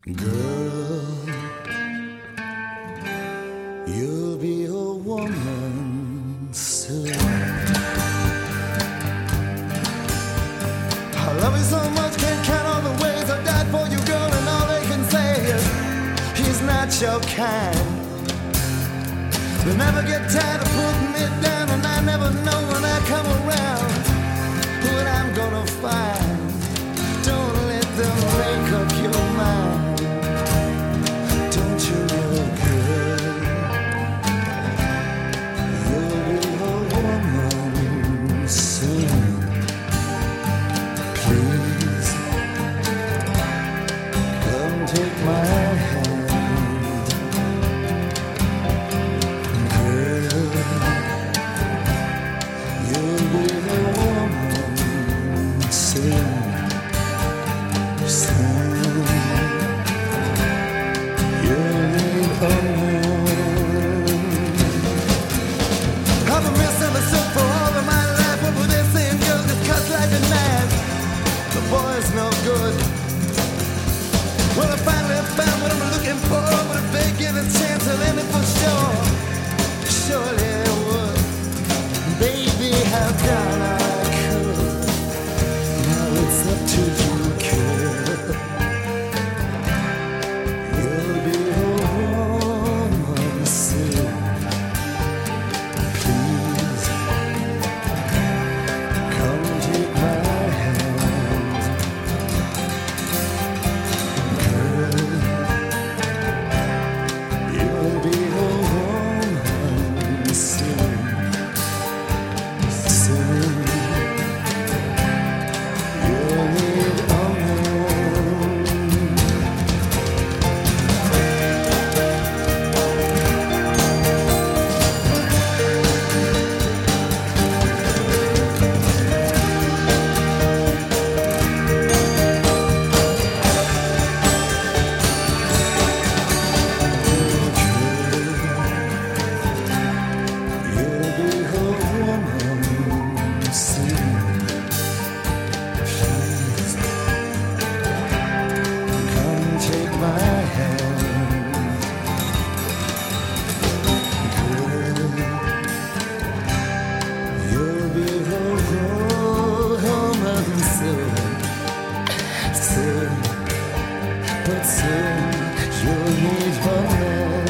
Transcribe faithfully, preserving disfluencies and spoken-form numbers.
Girl, you'll be a woman soon. I love you so much, can't count all the ways I died for you, girl, and all they can say is he's not your kind. They never get tired of putting me down, and I never know when I come around what I'm gonna find. Don't let them make up your mind. Don't you know, girl, you'll be a woman soon. Please, come take my hand. Girl, you'll be a woman soon. Soon, you'll need a woman. I've been misunderstood for all of my life. What were they saying? Girl, just cuts like a knife. The boy's no good. Well, I finally found what I'm looking for, but if they give a chance, I'll end it for sure. Surely they would. Baby, how can I could? Now it's up to you, kid. You'll be a woman soon. Please, come take my hand. Girl, you'll be a woman soon. Soon, you'll need a woman. You'll be a woman soon. Please, come take my hand. Girl, you'll be a woman soon. Soon, but soon you'll need a man.